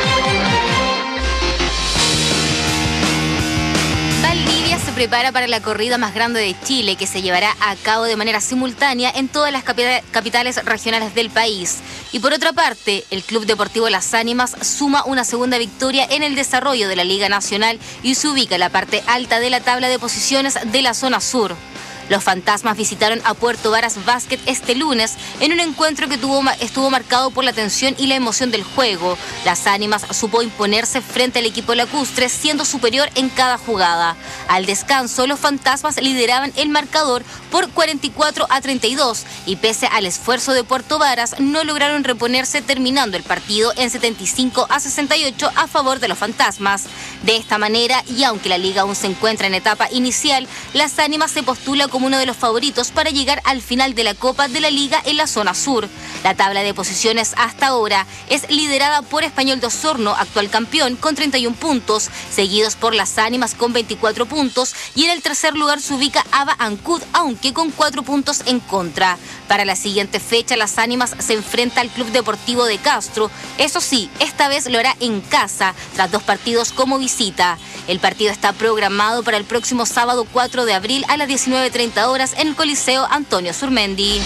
Valdivia se prepara para la corrida más grande de Chile, que se llevará a cabo de manera simultánea en todas las capitales regionales del país. Y por otra parte, el Club Deportivo Las Ánimas suma una segunda victoria en el desarrollo de la Liga Nacional y se ubica en la parte alta de la tabla de posiciones de la zona sur. Los fantasmas visitaron a Puerto Varas Basket este lunes en un encuentro que estuvo marcado por la tensión y la emoción del juego. Las Ánimas supo imponerse frente al equipo lacustre, siendo superior en cada jugada. Al descanso, los fantasmas lideraban el marcador por 44-32 y pese al esfuerzo de Puerto Varas, no lograron reponerse, terminando el partido en 75-68 a favor de los fantasmas. De esta manera, y aunque la liga aún se encuentra en etapa inicial, Las Ánimas se postula como uno de los favoritos para llegar al final de la Copa de la Liga en la zona sur. La tabla de posiciones hasta ahora es liderada por Español de Osorno, actual campeón, con 31 puntos, seguidos por Las Ánimas con 24 puntos, y en el tercer lugar se ubica Aba Ancud, aunque con 4 puntos en contra. Para la siguiente fecha, Las Ánimas se enfrenta al Club Deportivo de Castro. Eso sí, esta vez lo hará en casa, tras 2 partidos como visita. El partido está programado para el próximo sábado 4 de abril a las 19:30 horas en el Coliseo Antonio Surmendi.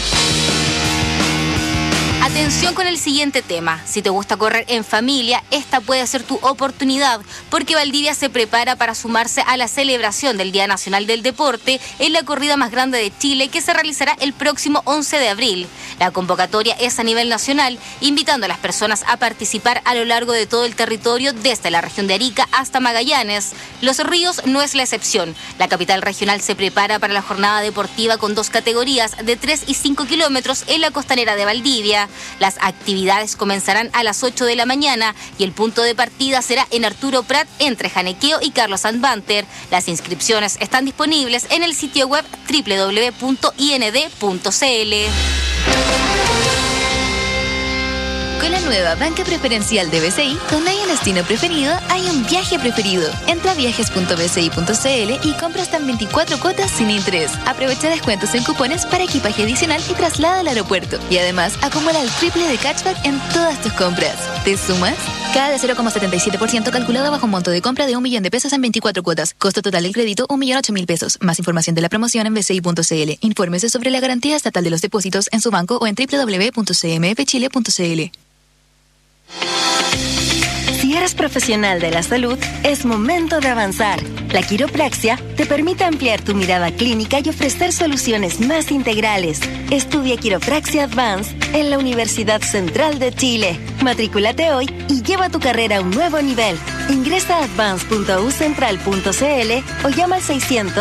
Atención con el siguiente tema. Si te gusta correr en familia, esta puede ser tu oportunidad, porque Valdivia se prepara para sumarse a la celebración del Día Nacional del Deporte en la corrida más grande de Chile, que se realizará el próximo 11 de abril. La convocatoria es a nivel nacional, invitando a las personas a participar a lo largo de todo el territorio, desde la región de Arica hasta Magallanes. Los Ríos no es la excepción. La capital regional se prepara para la jornada deportiva con 2 categorías de 3 y 5 kilómetros en la costanera de Valdivia. Las actividades comenzarán a las 8 de la mañana y el punto de partida será en Arturo Prat, entre Janequeo y Carlos Sandbanter. Las inscripciones están disponibles en el sitio web www.ind.cl. Con la nueva banca preferencial de BCI, donde hay un destino preferido, hay un viaje preferido. Entra a viajes.bci.cl y compra hasta en 24 cuotas sin interés. Aprovecha descuentos en cupones para equipaje adicional y traslada al aeropuerto. Y además, acumula el triple de cashback en todas tus compras. ¿Te sumas? Cada de 0,77% calculado bajo un monto de compra de 1 millón de pesos en 24 cuotas. Costo total del crédito, 1.008.000 pesos. Más información de la promoción en bci.cl. Infórmese sobre la garantía estatal de los depósitos en su banco o en www.cmfchile.cl. Si eres profesional de la salud, es momento de avanzar. La quiropraxia te permite ampliar tu mirada clínica y ofrecer soluciones más integrales. Estudia Quiropraxia Advance en la Universidad Central de Chile. Matrículate hoy y lleva tu carrera a un nuevo nivel. Ingresa a advance.ucentral.cl o llama al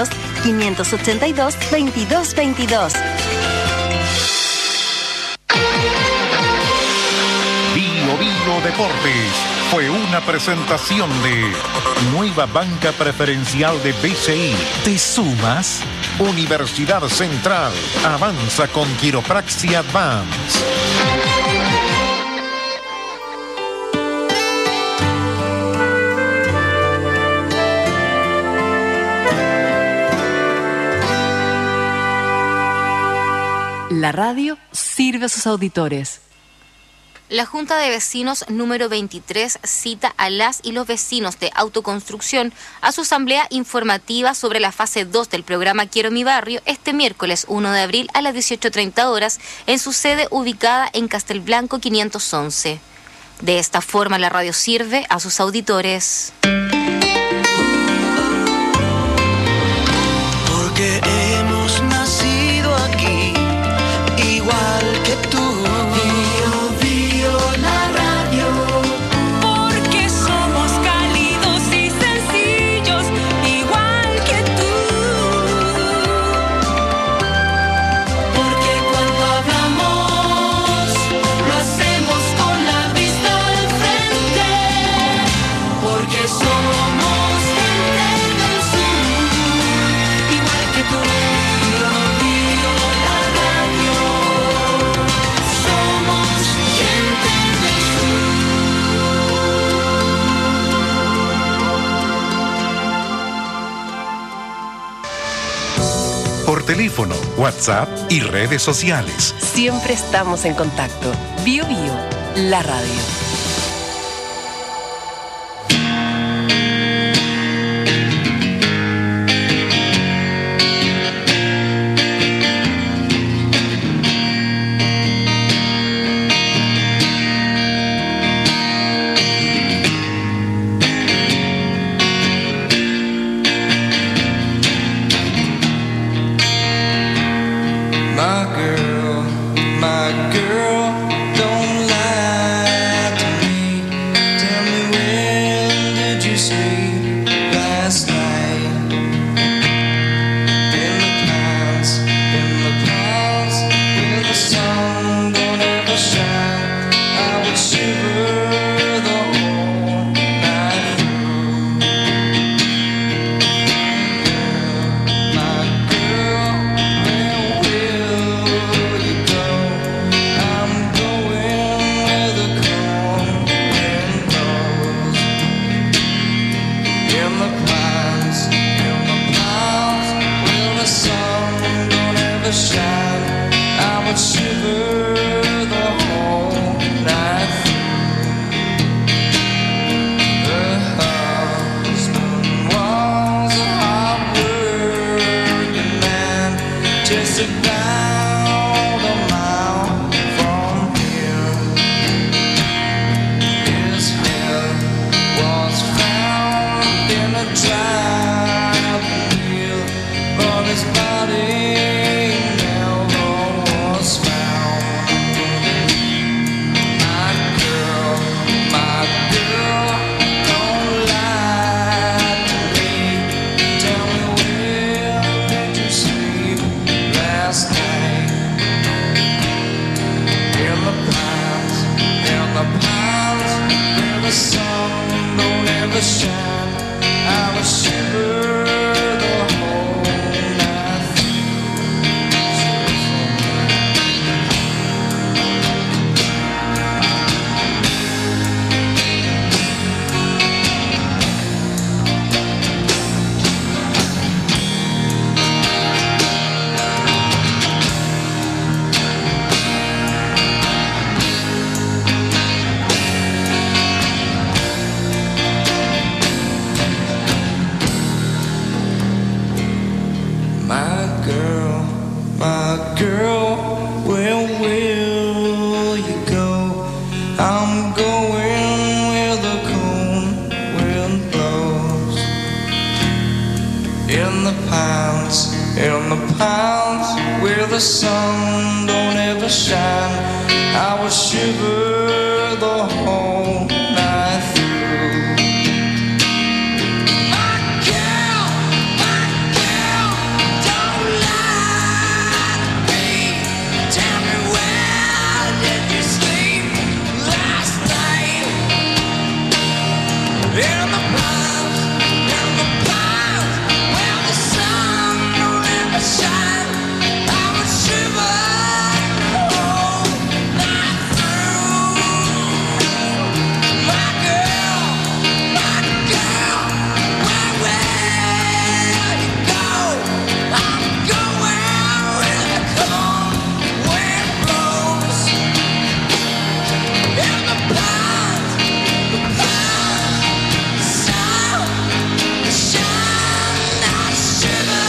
600-582-2222. Bio Deportes fue una presentación de Nueva Banca Preferencial de BCI. ¿Te sumas? Universidad Central. Avanza con Quiropraxia Advance. La radio sirve a sus auditores. La Junta de Vecinos número 23 cita a las y los vecinos de autoconstrucción a su asamblea informativa sobre la fase 2 del programa Quiero mi barrio este miércoles 1 de abril a las 18:30 horas en su sede ubicada en Castelblanco 511. De esta forma la radio sirve a sus auditores. Porque hemos nacido aquí, igual que tú. Por teléfono, WhatsApp y redes sociales. Siempre estamos en contacto. Bio Bio, la radio. My girl, don't lie to me. Tell me, when did you sleep last night? In the pines, where the sun don't ever shine, I would shiver the whole night through. My girl, where will you go? I'm going where the cold wind blows. In the pines, where the sun don't ever shine, I would shiver the whole night through. Her husband was a hard-working man, just about a mile from here. His head was found in a driving wheel, but his body never was found. in the pounds, where the sun don't ever shine. I would shiver the whole night through. My girl, don't lie to me. Tell me, where did you sleep last night? In the pines, where the sun don't ever shine. I would shiver the whole night through. My girl, where you go? I'm going where the cold wind blows. In the pines, sun shine, I shiver.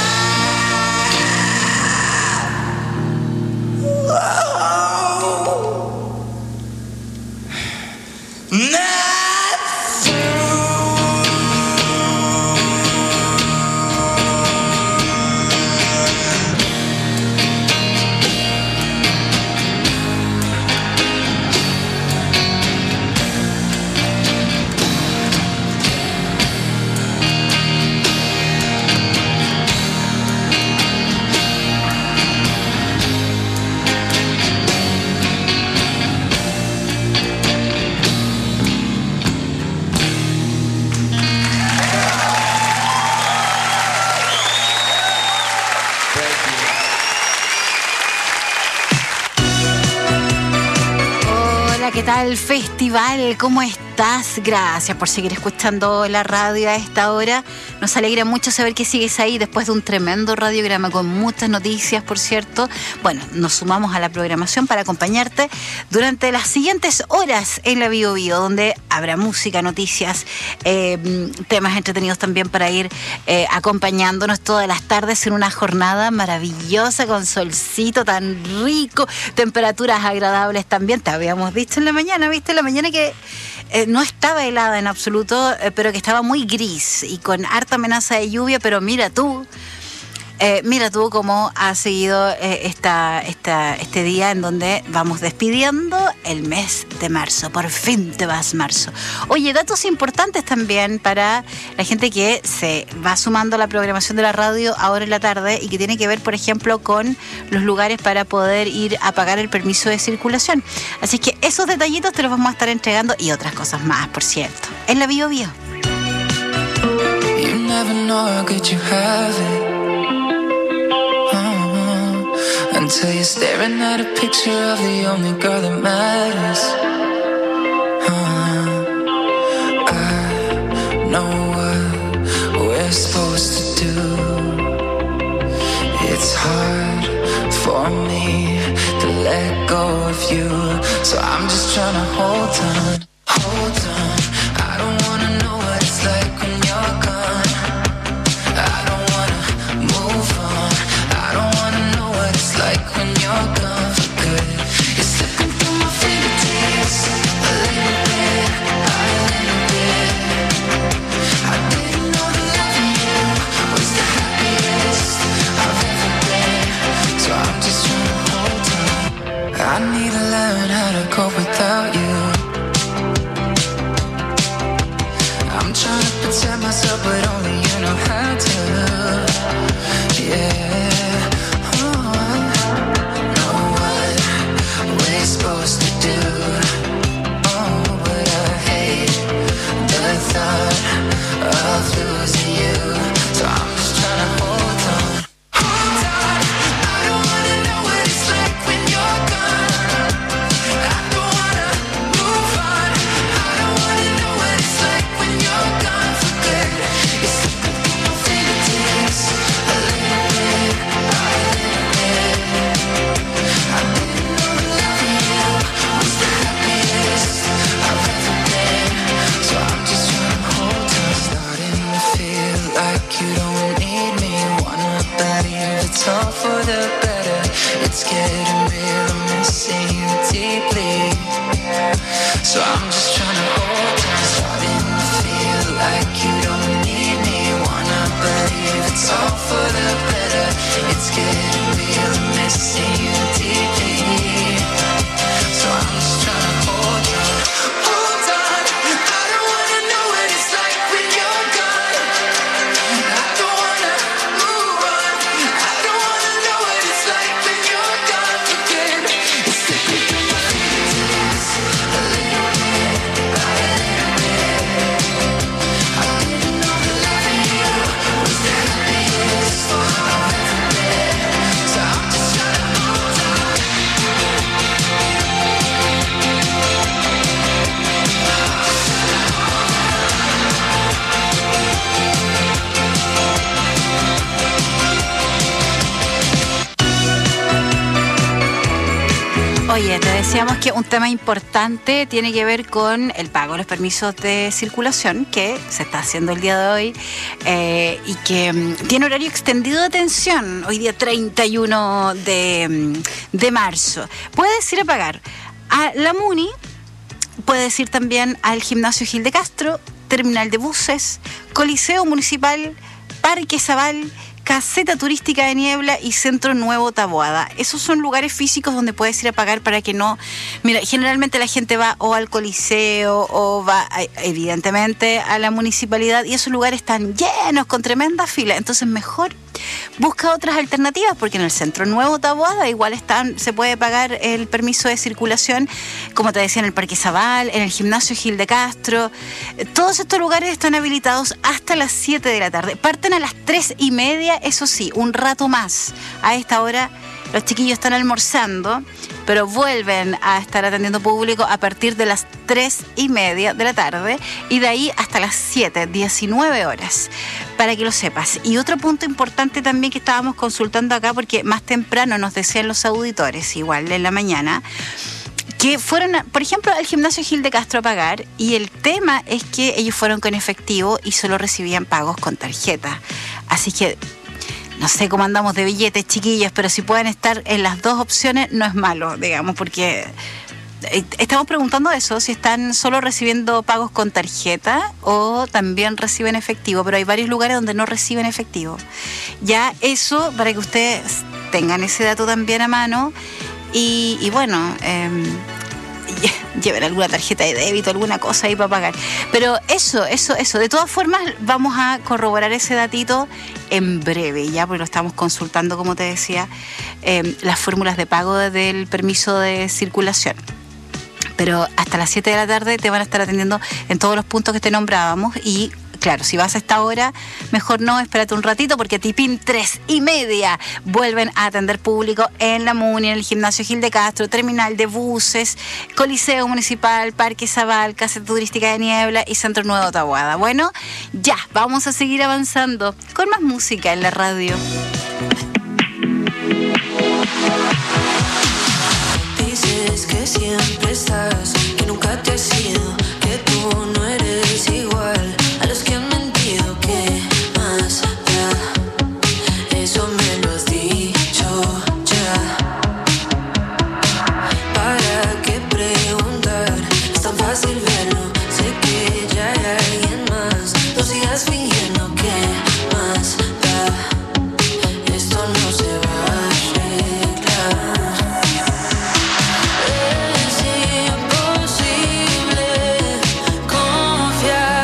Hola, ¿qué tal, festival? ¿Cómo estás? Gracias por seguir escuchando la radio a esta hora. Nos alegra mucho saber que sigues ahí después de un tremendo radiograma con muchas noticias, por cierto. Bueno, nos sumamos a la programación para acompañarte durante las siguientes horas en la Bio Bio, donde habrá música, noticias, temas entretenidos también para ir acompañándonos todas las tardes en una jornada maravillosa con solcito tan rico, temperaturas agradables también. Te habíamos dicho en la mañana, ¿viste? En la mañana que no estaba helada en absoluto, pero que estaba muy gris y con harta amenaza de lluvia, pero mira tú cómo ha seguido este día en donde vamos despidiendo el mes de marzo. Por fin te vas, marzo. Oye, datos importantes también para la gente que se va sumando a la programación de la radio ahora en la tarde y que tiene que ver, por ejemplo, con los lugares para poder ir a pagar el permiso de circulación. Así que esos detallitos te los vamos a estar entregando y otras cosas más, por cierto, en la Bio Bio. You never know how good you have it. Until you're staring at a picture of the only girl that matters. I know what we're supposed to do. It's hard for me to let go of you, so I'm just trying to hold on. I don't wanna know what it's like when you're gone. I don't wanna move on. I don't wanna know what it's like when you're gone for good. You're slipping through my fingertips a little bit, a little bit. I didn't know that loving you was the happiest I've ever been, so I'm just trying to hold on. I need to learn how to cope without you. I'm trying to protect myself, but only you know how to. Yeah, know what we're supposed to do. Oh, but I hate the thought of losing you, so I'm just trying to hold on. Hold on, I don't wanna know what it's like when you're gone. I don't wanna move on. I don't wanna know what it's like when you're gone for good. You're slipping through my fingertips a little bit, a little bit. I didn't know that loving you was the happiest I've ever been, so I'm just trying to hold on. Starting to feel like you don't need me. Wanna believe it's all for the better. It's getting real, I'm missing you deeply, so I'm just trying to hold on. Starting to feel like you don't need me. Wanna believe it's all for Decíamos que un tema importante tiene que ver con el pago de los permisos de circulación que se está haciendo el día de hoy y que tiene horario extendido de atención hoy día 31 de marzo. Puedes ir a pagar a la MUNI, puedes ir también al Gimnasio Gil de Castro, Terminal de Buses, Coliseo Municipal, Parque Zabal, Caseta Turística de Niebla y Centro Nuevo Taboada. Esos son lugares físicos donde puedes ir a pagar para que no... Mira, generalmente la gente va o al Coliseo o va, evidentemente, a la municipalidad y esos lugares están llenos, con tremenda fila. Entonces, mejor busca otras alternativas, porque en el Centro Nuevo Taboada igual se puede pagar el permiso de circulación, como te decía, en el Parque Zabal, en el Gimnasio Gil de Castro. Todos estos lugares están habilitados hasta las 7 de la tarde. Parten a las 3:30, eso sí, un rato más. A esta hora los chiquillos están almorzando, pero vuelven a estar atendiendo público a partir de las 3:30 de la tarde y de ahí hasta las 7, 19 horas, para que lo sepas. Y otro punto importante también que estábamos consultando acá, porque más temprano nos decían los auditores, igual en la mañana, que fueron, por ejemplo, al Gimnasio Gil de Castro a pagar, y el tema es que ellos fueron con efectivo y solo recibían pagos con tarjeta. Así que no sé cómo andamos de billetes, chiquillos, pero si pueden estar en las dos opciones no es malo, digamos, porque estamos preguntando eso, si están solo recibiendo pagos con tarjeta o también reciben efectivo, pero hay varios lugares donde no reciben efectivo. Ya eso, para que ustedes tengan ese dato también a mano y bueno... lleven alguna tarjeta de débito, alguna cosa ahí para pagar. Pero eso. De todas formas, vamos a corroborar ese datito en breve, ya, porque lo estamos consultando, como te decía, las fórmulas de pago del permiso de circulación. Pero hasta las 7 de la tarde te van a estar atendiendo en todos los puntos que te nombrábamos y... Claro, si vas a esta hora, mejor no, espérate un ratito, porque a tipín 3:30 vuelven a atender público en la MUNI, en el Gimnasio Gil de Castro, Terminal de Buses, Coliseo Municipal, Parque Zabal, Caseta Turística de Niebla y Centro Nuevo Taboada. Bueno, ya, vamos a seguir avanzando con más música en la radio. Dices que siempre estás, que nunca te has ido, que tú no eres igual a los que han mentido, que más da. Eso me lo has dicho ya. ¿Para qué preguntar? Es tan fácil verlo. Sé que ya hay alguien más. No sigas fingiendo, que más da. Esto no se va a arreglar. Es imposible confiar.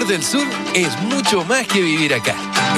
del Sur es mucho más que vivir acá.